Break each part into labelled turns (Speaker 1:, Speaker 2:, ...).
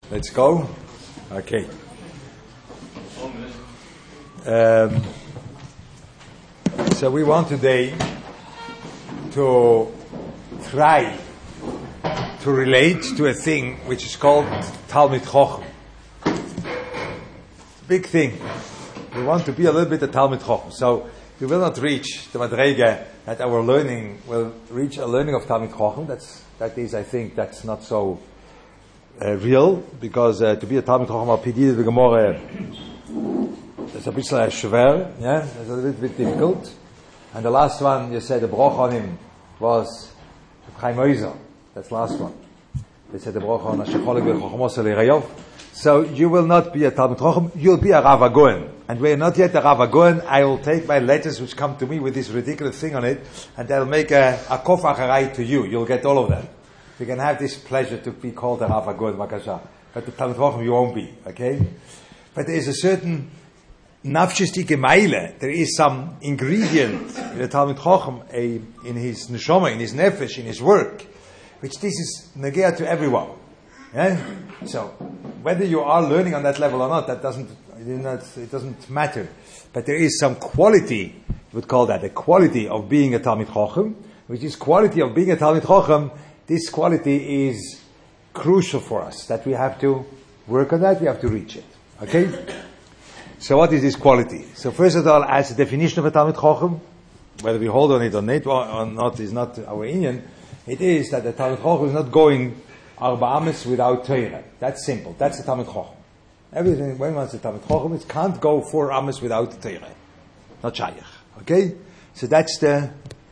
Speaker 1: Let's go. Okay. So we want today to try to relate to a thing which is called Talmid Chochem. Big thing. We want to be a little bit a Talmid Chochem. So we will not reach the Madrega that our learning will reach a learning of Talmid Chochem. That is, I think, that's not so real, because to be a Talmid Chochem al Pidid the Gemara, it's a bit schwer, yeah, it's a little bit difficult. And the last one, you said the broch on him was Chaim Oizer. That's the last one. They said the broch on Hashecholik v'chochmos l'Rayov. So you will not be a Talmid Chochem, you'll be a Rav Agoen. And we're not yet a Rav Agoen. I will take my letters which come to me with this ridiculous thing on it, and they'll make a kof acharai to you. You'll get all of them. You can have this pleasure to be called a Rav Agoen, Makasha. But the Talmid Chochem you won't be, okay? But there is a certain nafshistike meile. There is some ingredient in the Talmid Chochem, in his neshama, in his nefesh, in his work, which this is negea to everyone. Yeah? So, whether you are learning on that level or not, it doesn't matter. But there is some quality, you would call that, a quality of being a Talmid Chochem, which is quality of being a Talmid Chochem. This quality is crucial for us, that we have to work on that, we have to reach it. Okay? So what is this quality? So first of all, as a definition of a Talmid Chochem, whether we hold on it or not is not our Inyan, it is that the Talmid Chochem is not going Arba Ames without Torah. That's simple. That's the Talmid Chochem. Everything, when one's a Talmid Chochem, it can't go 4 Ames without Torah. Not Shayach. Okay? So that is the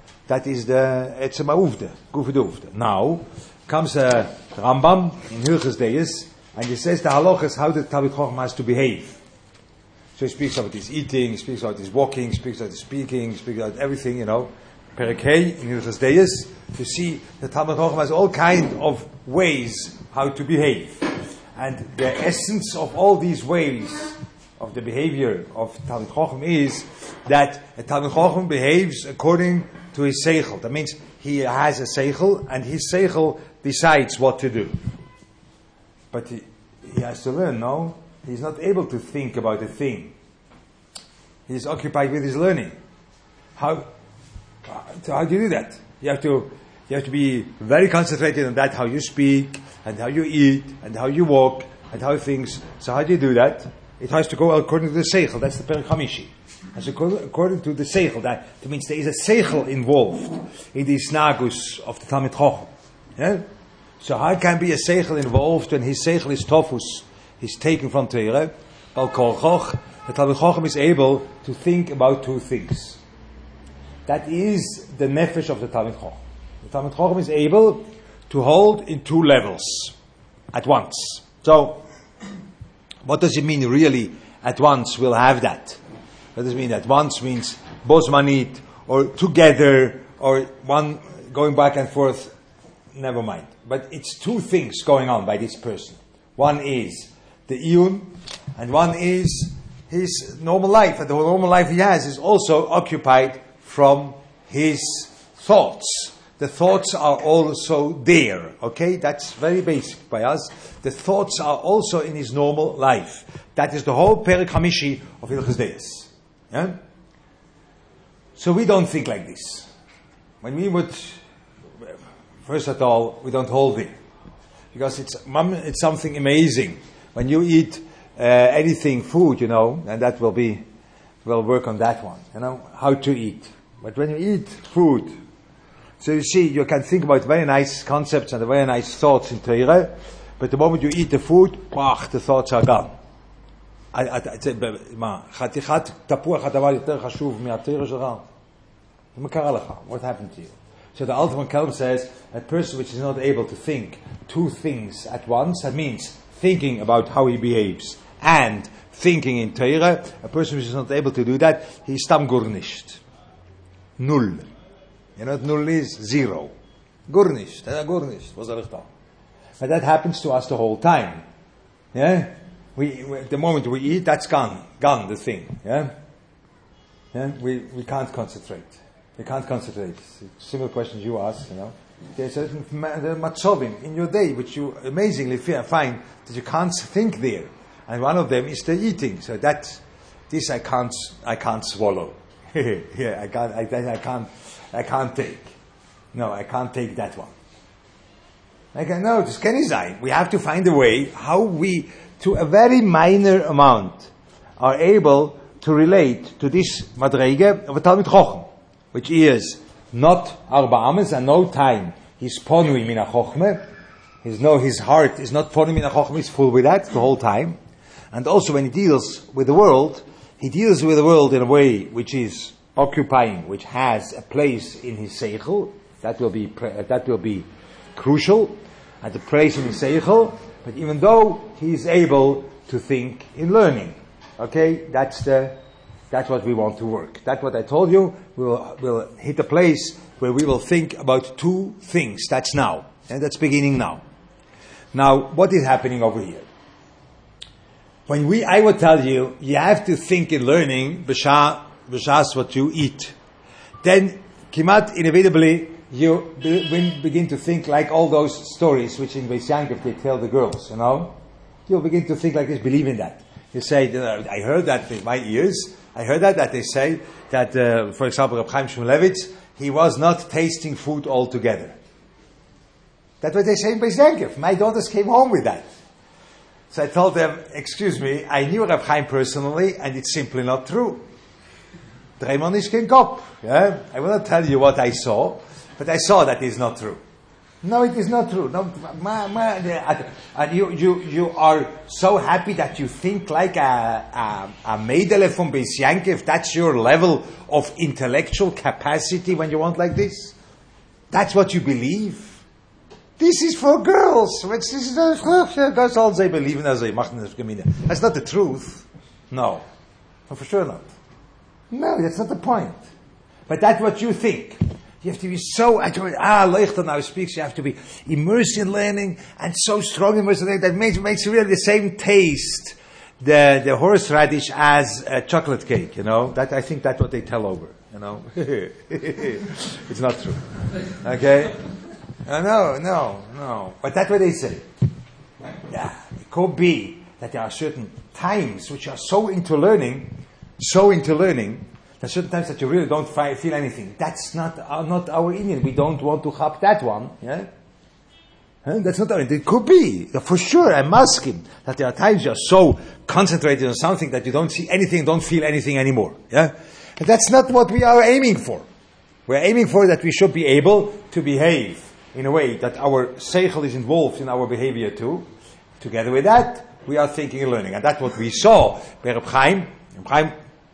Speaker 1: Etzema Uvde, Gufe Uvde. Now, comes a Rambam in Hilchos Deis, and he says the halachas how the Talmid Chochem has to behave. So he speaks about his eating, he speaks about his walking, he speaks about his speaking, he speaks about everything, Perek Hey in Hilchos Deis, to see the Talmid Chochem has all kind of ways how to behave. And the essence of all these ways of the behavior of Talmid Chochem is that a Talmid Chochem behaves according to his seichel. That means he has a seichel, and his seichel decides what to do. But he has to learn, no? He's not able to think about a thing. He's occupied with his learning. How do you do that? You have to be very concentrated on that, how you speak, and how you eat, and how you walk, and how things. So how do you do that? It has to go according to the seichel. That's the Perek Hamishi. As according to the seichel. That means there is a seichel involved in the snagus of the Talmid Chochem. Yeah? So how can be a seichel involved when his seichel is tofus? He's taken from Torah. Bal Kol Choch, the Talmid Chochem is able to think about 2 things. That is the nefesh of the Talmid Chochem. The Talmid Chochem is able to hold in 2 levels at once. So, what does it mean really at once we'll have that? What does it mean at once? Means bozmanit, or together, or one going back and forth, never mind. But it's 2 things going on by this person. One is the iyun, and one is his normal life. And the normal life he has is also occupied from his thoughts. The thoughts are also there. Okay? That's very basic by us. The thoughts are also in his normal life. That is the whole Perek Hamishi of Hilchos Deis. Yeah? So we don't think like this. When we would, first of all, we don't hold it. Because it's something amazing. When you eat anything, food, and that we'll work on that one, how to eat. But when you eat food, so you see, you can think about very nice concepts and very nice thoughts in Torah, but the moment you eat the food, the thoughts are gone. What happened to you? So the Ultimate Kelm says, a person which is not able to think 2 things at once, that means thinking about how he behaves and thinking in Torah, a person which is not able to do that, he's stam gur nicht. Null. You know what null is? 0. Gur nicht. Gur nicht. But that happens to us the whole time. Yeah? The moment we eat, that's gone. Gone, the thing. Yeah? We can't concentrate. We can't concentrate. Similar questions you ask, There's certain matzovim in your day which you amazingly find that you can't think there, and one of them is the eating. So this I can't swallow. Yeah, I can't take. No, I can't take that one. No, this can sein. We have to find a way how we, to a very minor amount, are able to relate to this madrege of a Talmid Chochem, which is not arba ames and no time. He's ponui min ha-chochmeh. His heart is not ponui min ha-chochmeh. He's full with that the whole time. And also when he deals with the world, he deals with the world in a way which is occupying, which has a place in his seichel. That will be crucial. At the place in his seichel. But even though he is able to think in learning, okay, that's what we want to work. That's what I told you. We'll hit a place where we will think about two things. That's now. And that's beginning now. Now, what is happening over here? I would tell you, you have to think in learning, b'shas what you eat. Then, kimat inevitably, you begin to think like all those stories which in Beis Yankov they tell the girls, you know? You'll begin to think like this, believe in that. You say, I heard that with my ears. I heard that they say that, for example, Reb Chaim Shmulevitz, he was not tasting food altogether. That's what they say in Beis Yankov. My daughters came home with that. So I told them, excuse me, I knew Reb Chaim personally, and it's simply not true. Dreimal nicht kein Kopf. Yeah? I will not tell you what I saw, but I saw that is not true. No, it is not true. No, and you are so happy that you think like a Meidele from Beis Yankov. That's your level of intellectual capacity when you want like this. That's what you believe. This is for girls. That's all they believe in. That's not the truth. No, for sure not. No, that's not the point. But that's what you think. You have to be so, Leuchter now speaks, you have to be immersed in learning and so strong immersed in learning that makes really the same taste, the horseradish as a chocolate cake, you know. I think that's what they tell over, you know. It's not true. Okay? No. But that's what they say. Yeah, it could be that there are certain times which are so into learning, there's certain times that you really don't feel anything. That's not our Indian. We don't want to have that one. Yeah? That's not our Indian. It could be. For sure, I'm asking that there are times you are so concentrated on something that you don't see anything, don't feel anything anymore. Yeah? And that's not what we are aiming for. We're aiming for that we should be able to behave in a way that our seichel is involved in our behavior too. Together with that, we are thinking and learning. And that's what we saw by Reb Chaim. Reb Chaim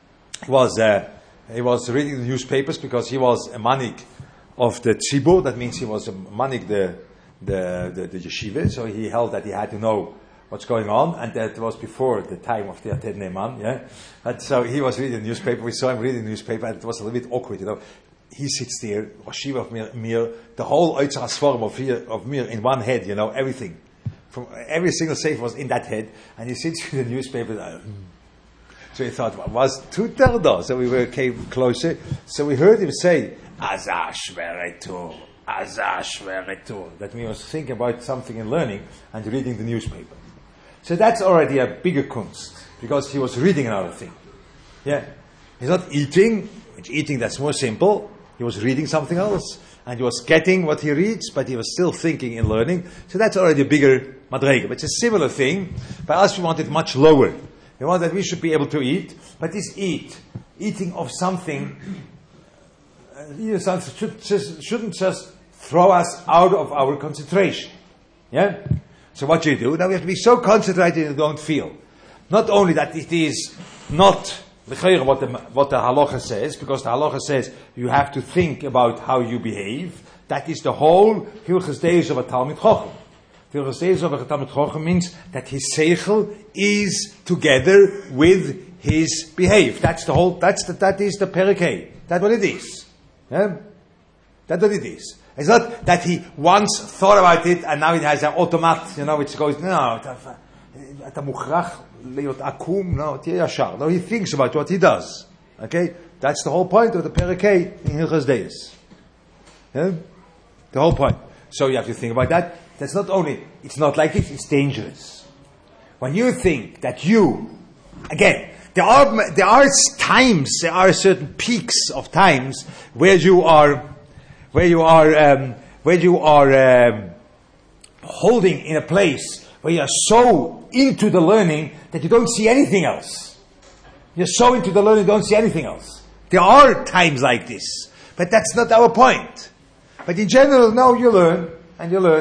Speaker 1: he was reading the newspapers because he was a manik of the tzibur. That means he was a manik the yeshiva. So he held that he had to know what's going on, and that was before the time of the Ated Ne'eman. Yeah, and so he was reading the newspaper. We saw him reading the newspaper, and it was a little bit awkward, you know. He sits there, Rashiva of Mir, the whole Oitzer HaSforim of Mir in one head, you know, everything. From every single safe was in that head, and he sits with the newspaper. So we thought, was tuter da? So we came closer. So we heard him say, Azash veretur. That means he was thinking about something and learning and reading the newspaper. So that's already a bigger kunst, because he was reading another thing. Yeah. He's not eating, which eating that's more simple. He was reading something else, and he was getting what he reads, but he was still thinking and learning. So that's already a bigger madrega. But it's a similar thing, but us we want it much lower. We want that we should be able to eat, but this eating of something, shouldn't just throw us out of our concentration. Yeah? So what you do, now we have to be so concentrated and don't feel. Not only that it is not what the halacha says, because the halacha says you have to think about how you behave. That is the whole Hilchos Deis of a Talmid Chochem. Hilchos Deis of a Talmid Chochem means that his seichel is together with his behave. That's the whole. That is the Perikei. That's what it is. Yeah? That's what it is. It's not that he once thought about it and now it has an automat, you know, which goes, no, he thinks about what he does. Okay? That's the whole point of the Perikei in Hilchos Deis. Yeah? The whole point. So you have to think about that. That's not only, it's not like this, it's dangerous. When you think that you, again, there are times, there are certain peaks of times where you are holding in a place where you are so into the learning that you don't see anything else. You're so into the learning, you don't see anything else. There are times like this, but that's not our point. But in general, no, you learn, and you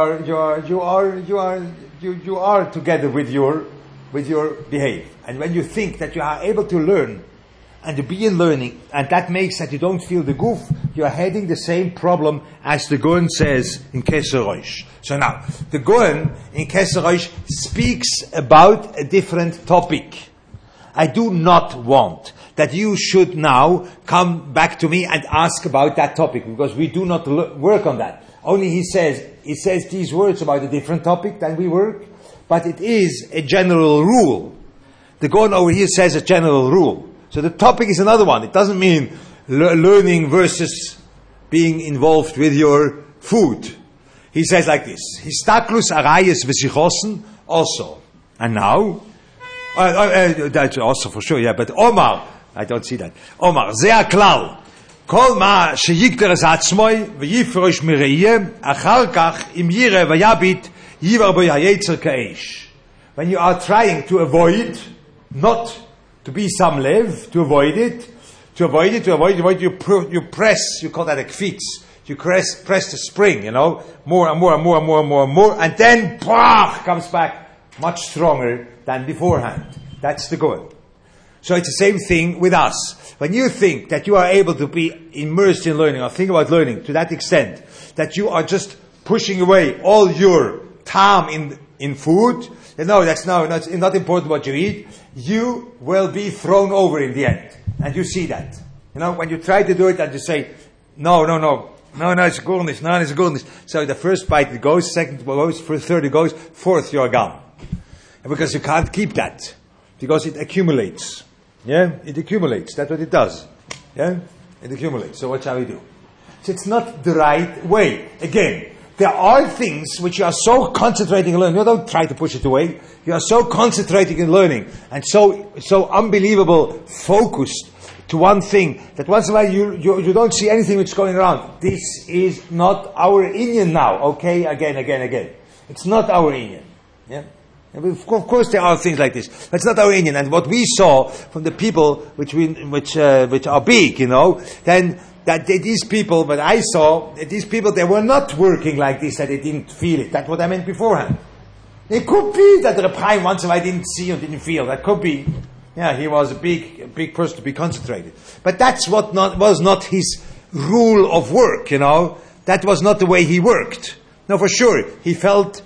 Speaker 1: are together with your behavior. And when you think that you are able to learn and to be in learning, and that makes that you don't feel the goof, you are heading the same problem as the Gaon says in Keser Rosh. So now, the Gaon in Keser Rosh speaks about a different topic. I do not want that you should now come back to me and ask about that topic, because we do not work on that. Only he says these words about a different topic than we work, but it is a general rule. The Gaon over here says a general rule. So the topic is another one. It doesn't mean learning versus being involved with your food. He says like this: Histaklus arayes v'sichosen also. And now, that's also for sure, yeah, but Omar, I don't see that. Omar, ze klal. Kol ma sheyigter es atzmoi v'yifrosh mireiyeh achar kach im yireh v'yabit yivar bo hayetzer ka'esh. When you are trying to avoid, not to be some lev, to avoid it, you press, you call that a kfitz. You press the spring, more and more, and then, comes back much stronger than beforehand. That's the goal. So it's the same thing with us. When you think that you are able to be immersed in learning, or think about learning to that extent, that you are just pushing away all your time in food, that's not important what you eat, you will be thrown over in the end. And you see that. When you try to do it and you say, no, it's goodness, no, it's goodness. So the first bite it goes, second it goes, third it goes, fourth you're gone. And because you can't keep that. Because it accumulates. Yeah? It accumulates. That's what it does. Yeah? It accumulates. So what shall we do? So it's not the right way. Again, there are things which you are so concentrating on learning. You don't try to push it away. You are so concentrating in learning and so unbelievable focused to one thing that once in a while you don't see anything which is going around. This is not our Inyan now. Okay? Again. It's not our Inyan. Yeah? Of course there are things like this. That's not our Inyan. And what we saw from the people which are big, then that these people, but I saw that these people, they were not working like this, that they didn't feel it. That's what I meant beforehand. It could be that Reb Chaim once in a while didn't see or didn't feel. That could be. Yeah, he was a big person to be concentrated. But that's was not his rule of work, That was not the way he worked. No, for sure, he felt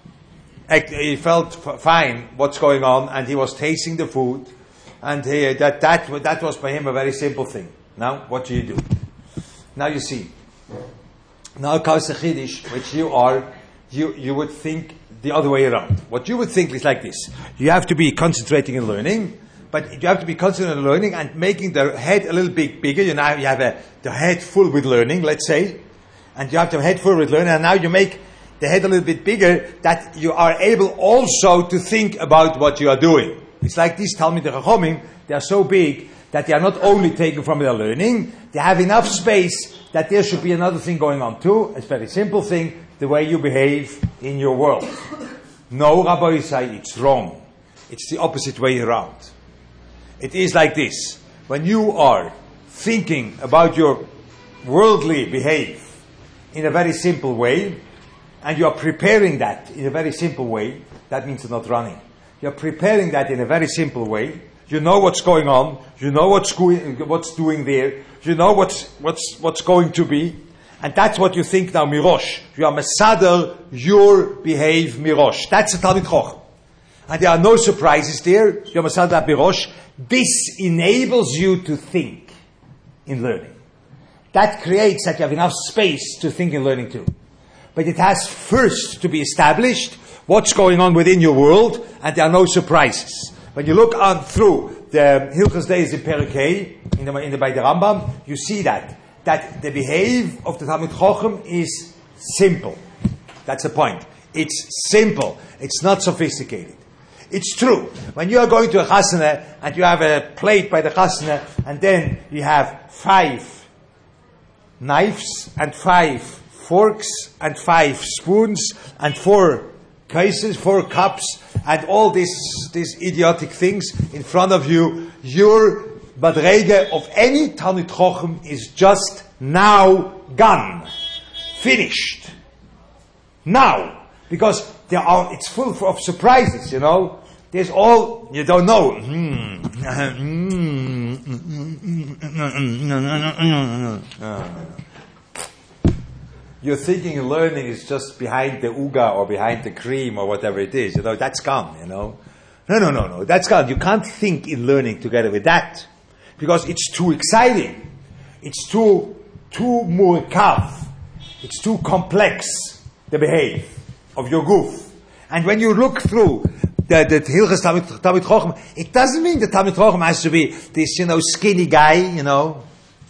Speaker 1: fine what's going on, and he was tasting the food, and that was for him a very simple thing. Now, what do you do? Now you see. Now comes the Chiddush, which you would think the other way around. What you would think is like this: you have to be concentrating in learning, but you have to be concentrating in learning and making the head a little bit bigger. You have the head full with learning, let's say, and you have the head full with learning, and now you make the head a little bit bigger, that you are able also to think about what you are doing. It's like these Talmidei Chachamim, they are so big that they are not only taken from their learning, they have enough space that there should be another thing going on too. It's a very simple thing, the way you behave in your world. No, Rabbi say it's wrong. It's the opposite way around. It is like this. When you are thinking about your worldly behavior in a very simple way, and you are preparing that in a very simple way, that means you're not running. You're preparing that in a very simple way. You know what's going on. You know what's doing there. You know what's going to be. And that's what you think now, Mirosh. You are Mesader, your behave Mirosh. That's a Talmid Chacham. And there are no surprises there. You're Mesader Mirosh. This enables you to think in learning. That creates that you have enough space to think in learning too. But it has first to be established what's going on within your world, and there are no surprises. When you look on through the Hilchos Deis in Perek Hay, by the Rambam, you see that that the behavior of the Talmid Chacham is simple. That's the point. It's simple. It's not sophisticated. It's true. When you are going to a chasana and you have a plate by the chasana and then you have 5 knives and 5 forks and 5 spoons and 4 cases, 4 cups and all these idiotic things in front of you, your madrege of any Talmid Chacham is just now gone. Finished. Now. Because it's full of surprises, you know. There's all, you don't know. You're thinking learning is just behind the uga or behind the cream or whatever it is, you know, that's gone, you know. No, that's gone. You can't think in learning together with that. Because it's too exciting. It's too murkav. It's too complex, the behavior of your goof. And when you look through the Hilchas Talmid Chacham, it doesn't mean that Talmid Chacham has to be this, you know, skinny guy, you know.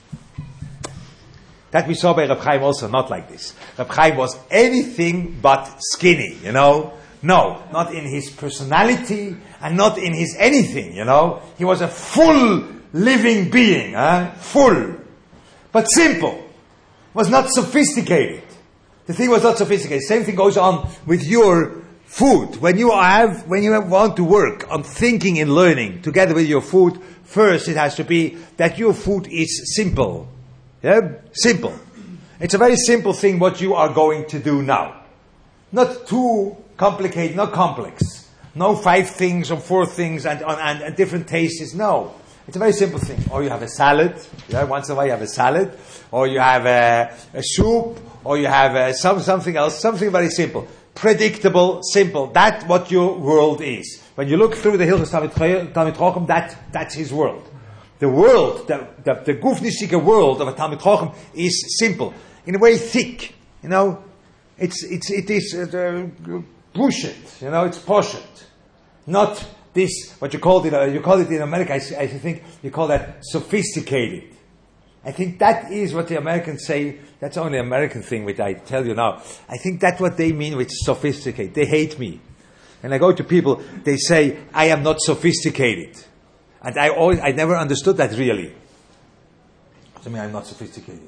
Speaker 1: That we saw by Reb Chaim also, not like this. Reb Chaim was anything but skinny, you know. No, not in his personality and not in his anything, you know. He was a full living being, full. But simple. Was not sophisticated. The thing was not sophisticated. Same thing goes on with your food. When you want to work on thinking and learning together with your food, first it has to be that your food is simple. Yeah? Simple. It's a very simple thing what you are going to do now. Not too complicated, not complex. No 5 things or 4 things and different tastes. No. It's a very simple thing. Or you have a salad. Yeah? Once in a while you have a salad. Or you have a soup. Or you have something else, something very simple. Predictable, simple. That's what your world is. When you look through the Hilchos Talmid Chacham, that's his world. The world, the gufnische world of a Talmid Chacham is simple. In a way thick. You know, it is bullshit. You know, it's poshut. Not this, what you call it in America, I think you call that sophisticated. I think that is what the Americans say. That's only an American thing, which I tell you now. I think that's what they mean with sophisticated. They hate me. And I go to people, they say, I am not sophisticated. And I never understood that really. I mean, I'm not sophisticated.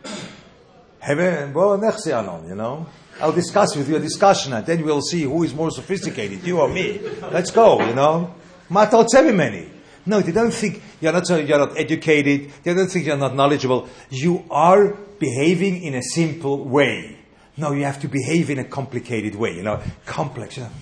Speaker 1: You know? I'll discuss with you a discussion and then we'll see who is more sophisticated, you or me. Let's go, you know? No, they don't think you're not educated. They don't think you're not knowledgeable. You are behaving in a simple way. No, you have to behave in a complicated way. You know, complex. You know.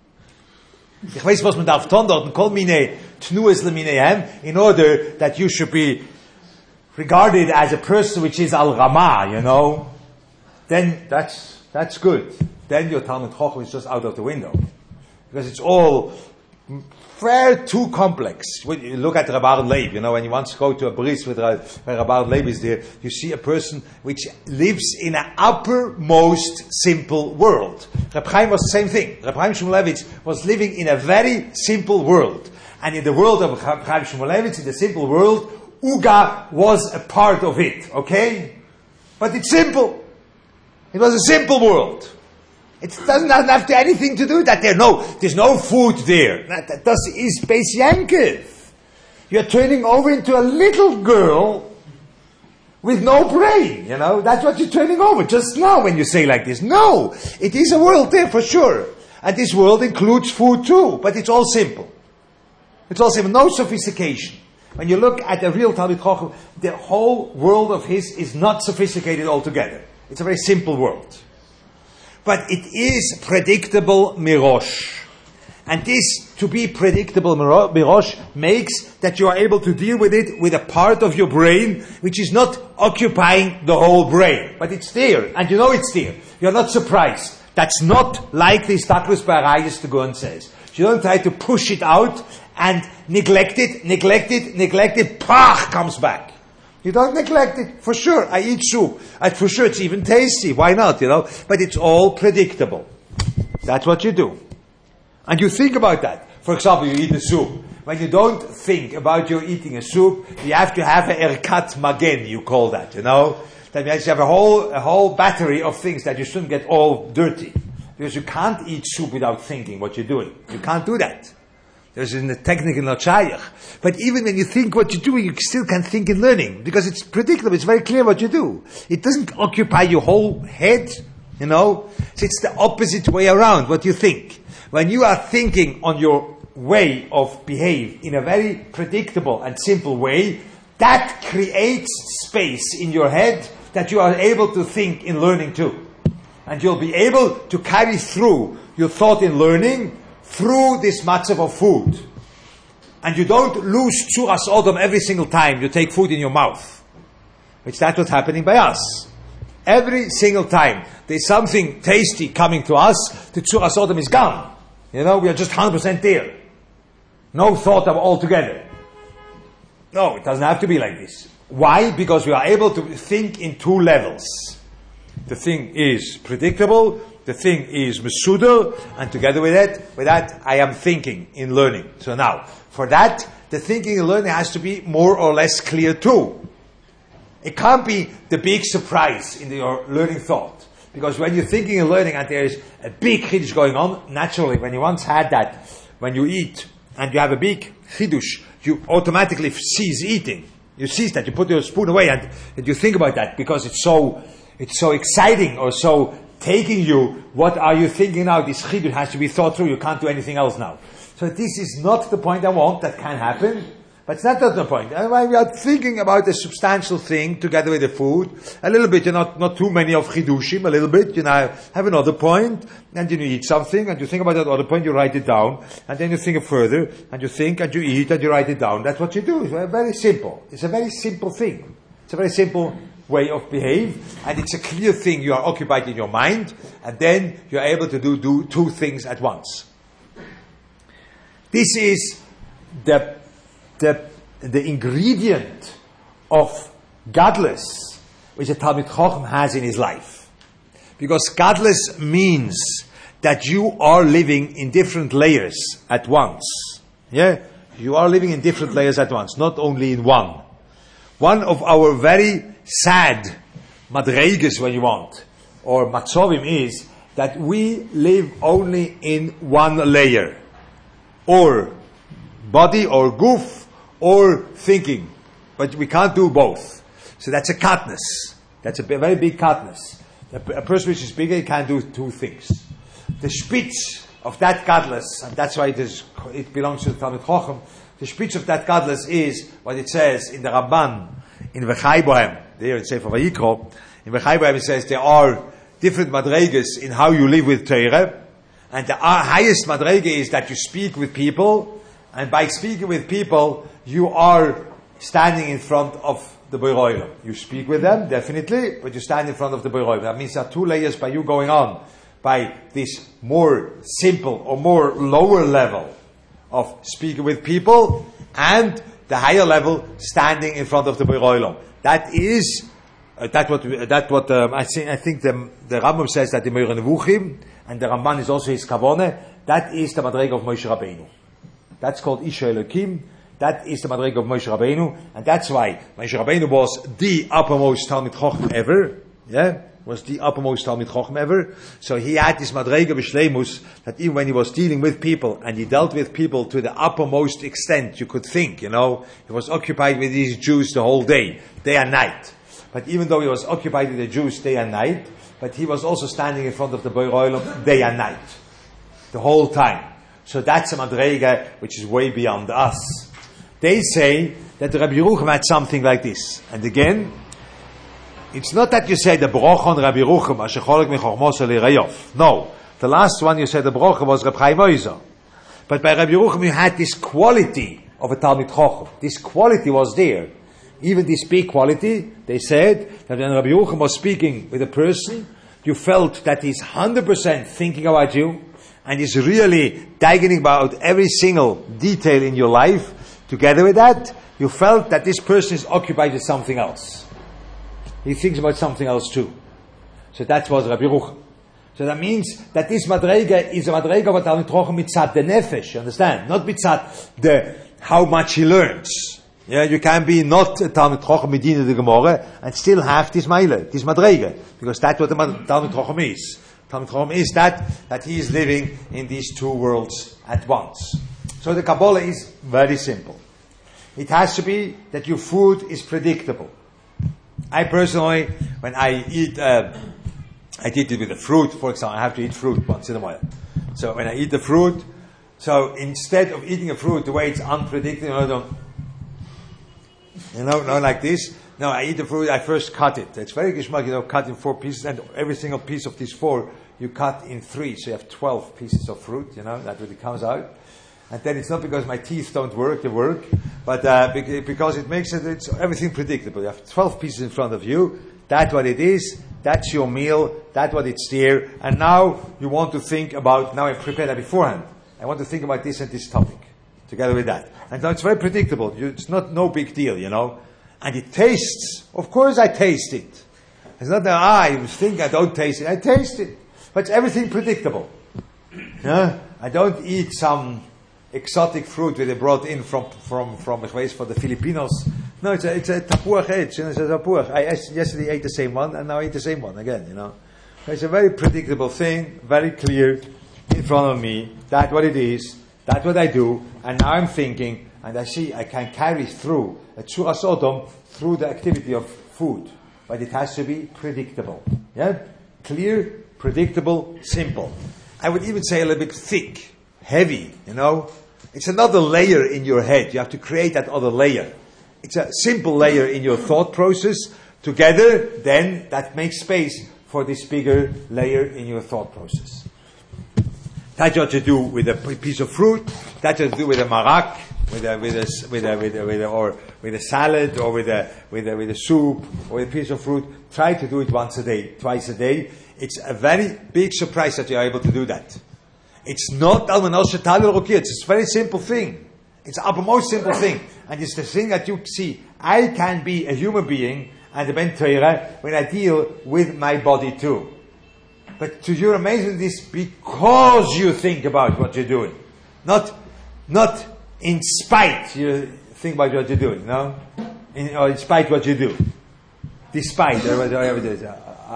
Speaker 1: Ich weiß, was man darf tun dort, kol mine tnues leminehem, in order that you should be regarded as a person which is al-Rama, you know. Then that's good. Then your Talmid Chacham is just out of the window. Because it's all far too complex. When you look at Reb Aaron Leib, you know, when you once go to a bris with where Reb Aaron Leib is there, you see a person which lives in an uppermost simple world. Reb Chaim was the same thing. Reb Chaim Shmulevitz was living in a very simple world. And in the world of Reb Chaim Shmulevitz, in the simple world, Uga was a part of it. Okay? But it's simple. It was a simple world. It doesn't have anything to do with that. There's no food there. That is Beis Yankov. You're turning over into a little girl with no brain, you know. That's what you're turning over just now when you say like this. No, it is a world there for sure. And this world includes food too, but it's all simple. It's all simple, no sophistication. When you look at a real Talmid Chacham, the whole world of his is not sophisticated altogether. It's a very simple world. But it is predictable mirosh. And this, to be predictable mirosh, makes that you are able to deal with it with a part of your brain which is not occupying the whole brain. But it's there, and you know it's there. You're not surprised. That's not like the Staklus Barayis the Gun says. You don't try to push it out and neglect it, pach, comes back. You don't neglect it, for sure. I eat soup. And for sure it's even tasty. Why not, you know? But it's all predictable. That's what you do. And you think about that. For example, you eat the soup. when you don't think about your eating a soup, you have to have a erkat magen, you call that, you know? That means you have a whole battery of things that you shouldn't get all dirty. Because you can't eat soup without thinking what you're doing. You can't do that. There's a technical not shayach. But even when you think what you're doing, you still can think in learning. Because it's predictable, it's very clear what you do. It doesn't occupy your whole head, you know? So it's the opposite way around, what you think. When you are thinking on your way of behave in a very predictable and simple way, that creates space in your head that you are able to think in learning too. And you'll be able to carry through your thought in learning through this matzav of food. And you don't lose tzuras odom every single time you take food in your mouth. Which that's what's happening by us. Every single time there's something tasty coming to us, the tzuras odom is gone. You know, we are just 100% there. No thought of altogether. No, it doesn't have to be like this. Why? Because we are able to think in two levels. The thing is predictable, the thing is mesuder, and together with that, I am thinking in learning. So now, for that, the thinking and learning has to be more or less clear too. It can't be the big surprise in your learning thought. Because when you're thinking and learning and there is a big chiddush going on, naturally, when you once had that, when you eat and you have a big chiddush, you automatically cease eating. You cease that, you put your spoon away and you think about that because it's so exciting or so taking you. What are you thinking now? This chiddush has to be thought through. You can't do anything else now. So this is not the point I want. That can happen. But it's not the point. When we are thinking about a substantial thing together with the food, a little bit, not too many of chidushim, a little bit, have another point, and then you eat something, and you think about that other point, you write it down, and then you think further, and you think, and you eat, and you write it down. That's what you do. It's very simple. It's a very simple thing. It's a very simple way of behave, and it's a clear thing. You are occupied in your mind, and then you're able to do two things at once. This is the ingredient of gadlus which a Talmid Chacham has in his life. Because gadlus means that you are living in different layers at once. Yeah? You are living in different layers at once, not only in one. One of our very sad madreiges, when you want, or matzovim, is that we live only in one layer. Or body, or goof, or thinking. But we can't do both. So that's a katnus. That's a very big katnus. A person which is bigger, he can't do two things. The spitz of that gadlus, and that's why it belongs to the Talmid Chacham, the spitz of that gadlus is what it says in the Ramban, in V'chai Bohem, there in Sefer Vayikro, in V'chai Bohem it says there are different madreges in how you live with Torah, and the highest madrege is that you speak with people, and by speaking with people, you are standing in front of the Borei Olam. You speak with them, definitely, but you stand in front of the Borei Olam. That means there are two layers by you going on, by this more simple or more lower level of speaking with people, and the higher level standing in front of the Borei Olam. That is, I think the Rambam says that the Meir Nevuchim, and the Ramban is also his Kavone, that is the Madrega of Moshe Rabbeinu. That's called Isha Elokim. That is the Madrega of Moshe Rabbeinu, and that's why Moshe Rabbeinu was the uppermost Talmid Chacham ever. Yeah, was the uppermost Talmid Chacham ever. So he had this Madrega B'Shleimus that even when he was dealing with people, and he dealt with people to the uppermost extent you could think, he was occupied with these Jews the whole day and night. But even though he was occupied with the Jews day and night, but he was also standing in front of the Borei Olam day and night, the whole time. So that's a Madrega which is way beyond us. They say that Rabbi Yerucham had something like this. And again, it's not that you say the broch on Rabbi Yerucham, asher cholek mechormos le'rayov. No. The last one you said the broch was Reb Chaim Oizer. But by Rabbi Yerucham you had this quality of a Talmid Chacham. This quality was there. Even this big quality, they said that when Rabbi Yerucham was speaking with a person, you felt that he's 100% thinking about you, and he's really digging about every single detail in your life. Together with that, you felt that this person is occupied with something else. He thinks about something else too. So that was Rabbi Yerucham. So that means that this madrega is a madrega of a Talmid Chacham mitzat the nefesh, you understand? Not mitzat the how much he learns. Yeah, you can be not a Talmid Chacham Medina the Gemara and still have this Meile, this Madrege, because that's what the Talmid Chacham is. Talmid Chacham is that he is living in these two worlds at once. So the Kabbalah is very simple. It has to be that your food is predictable. I personally, when I eat, I eat it with the fruit, for example. I have to eat fruit once in a while. So when I eat the fruit, so instead of eating a fruit the way it's unpredictable, I don't, not like this. No, I eat the fruit, I first cut it. It's very gishmak, cut in 4 pieces, and every single piece of these 4, you cut in 3. So you have 12 pieces of fruit, that really comes out. And then it's not because my teeth don't work, they work, but because it makes it's everything predictable. You have 12 pieces in front of you, that's what it is, that's your meal, that's what it's there, and now you want to think about, now I prepared that beforehand, I want to think about this and this topic, together with that. And now it's very predictable, it's no big deal, And it tastes, of course I taste it. It's not that I think I don't taste it, I taste it. But it's everything predictable. I don't eat some exotic fruit that they brought in from a place for the Filipinos. No, it's a tapuach edge. It's a tapuach. I yesterday ate the same one, and now I eat the same one again. It's a very predictable thing, very clear in front of me. That's what it is. That's what I do. And now I'm thinking, and I see I can carry through a tzuras odom through the activity of food, but it has to be predictable. Yeah, clear, predictable, simple. I would even say a little bit thick, heavy. It's another layer in your head. You have to create that other layer. It's a simple layer in your thought process. Together, then, that makes space for this bigger layer in your thought process. That's what you do with a piece of fruit. That's what you do with a marak, with a salad, or with a soup, or with a piece of fruit. Try to do it once a day, twice a day. It's a very big surprise that you are able to do that. It's not it's a very simple thing. It's the most simple thing. And it's the thing that you see. I can be a human being and a Ben Torah when I deal with my body too. But to your amazement, this because you think about what you're doing. Not in spite you think about what you're doing, or in spite what you do. Despite, whatever it is.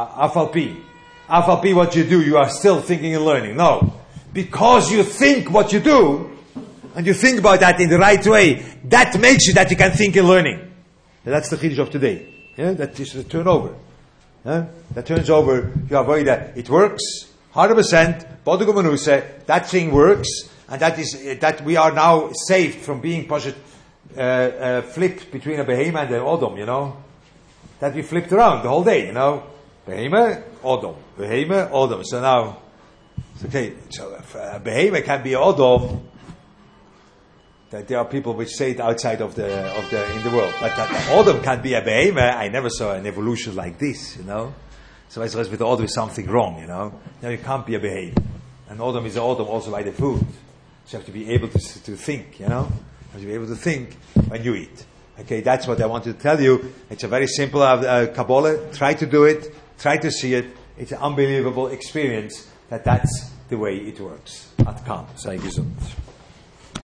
Speaker 1: Afal what you do, you are still thinking and learning. No. Because you think what you do, and you think about that in the right way, that makes you that you can think and learning. And that's the chiddush of today. That is the turnover. That turns over, you avoid that. It works, 100%, Bodog Manuse, that thing works, and that we are now saved from being flipped between a behema and an odom, That we flipped around the whole day, Behema, odom. Behema, odom. So now, okay, so if a behema can be a that there are people which say it outside of the in the world, but that the odom can be a behema. I never saw an evolution like this, So I suppose with the odom is something wrong, Now you can't be a behema. And odom is a odom also by the food. So you have to be able to think, You have to be able to think when you eat. Okay, that's what I wanted to tell you. It's a very simple Kabbalah. Try to do it. Try to see it. It's an unbelievable experience that's the way it works. At Kam. Sei gesund.